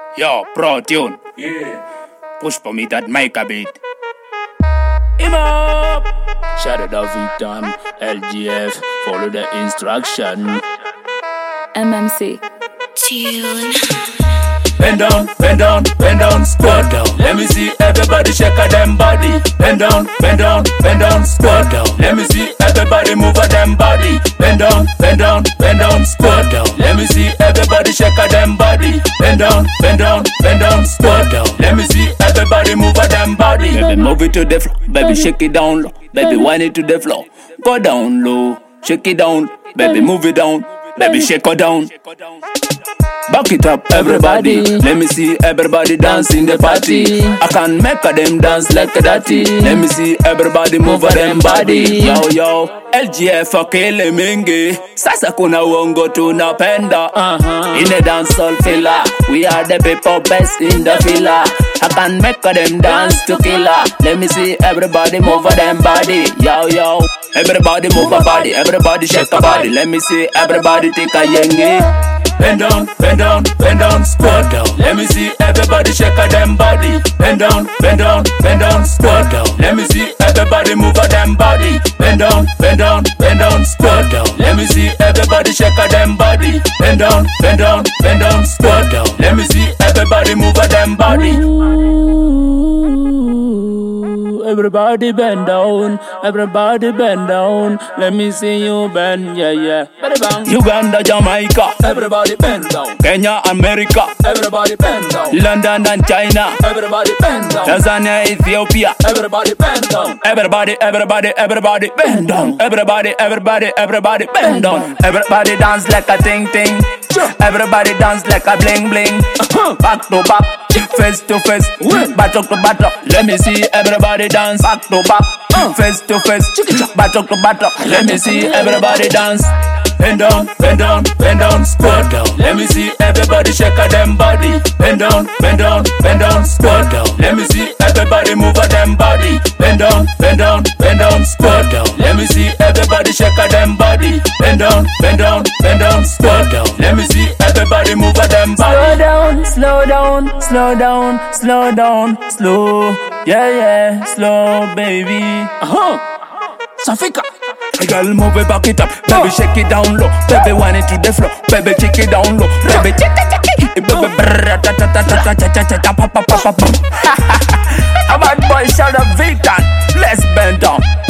Yo, pro tune. Yeah. Push for me that mic a bit. Him up. Shout out Victim, LGF, follow the instruction. MMC. Tune. Bend down, squat down. Let me see everybody shake a them body. Bend down, squat down. Let me see everybody move a them body. Bend down, squat down. Let me see everybody shake a them body. Bend down, squat down. Let me see everybody move a them body. Baby, move it to the floor. Baby, shake it down low. Baby, wind it to the floor. Go down low. Shake it down. Baby, move it down. Baby, shake her down. Back it up, everybody. Let me see everybody dance in the party. I can make a them dance like a daddy. Let me see everybody move a them body. Yo, LGF akele mingi. Sasa kuna uongo tunapenda. In a dancehall filler, we are the people best in the filler. I can make a them dance to killer. Let me see everybody move a them body. Yo, everybody move a body. Everybody shake a body. Let me see everybody take a yengi. Bend down, squat down. Let me see everybody shake a them body. Bend down, squat down. Let me see everybody move a them body. Bend down, squat down. Let me see everybody shake a them body. Bend down, squat down. Let me see everybody move a them body. Everybody bend down, everybody bend down. Let me see you bend, yeah. Uganda, Jamaica, Everybody bend down. Kenya, America, Everybody bend down. London and China, Everybody bend down. Tanzania, Ethiopia. Everybody bend down. Everybody bend down. Everybody bend down. Everybody dance like a ting. Everybody dance like a bling. Back to back, face to face, battle to battle. Let me see everybody dance. Back to back, face to face, battle to battle. Let me see everybody dance. Bend down, squat down. Let me see everybody shake a them body. Bend down, squat down. Let me see everybody move a them body. Bend down, squat down. Let me see everybody shake a them body. Bend down, squat down. Let me see everybody move a them body. Slow down. Yeah, slow, baby. Safika. Girl, move it, back it up. Baby, shake it down low. Baby, wind it to the floor. Baby, check it down low. Baby, A bad boy shout out Victim. let's bend down.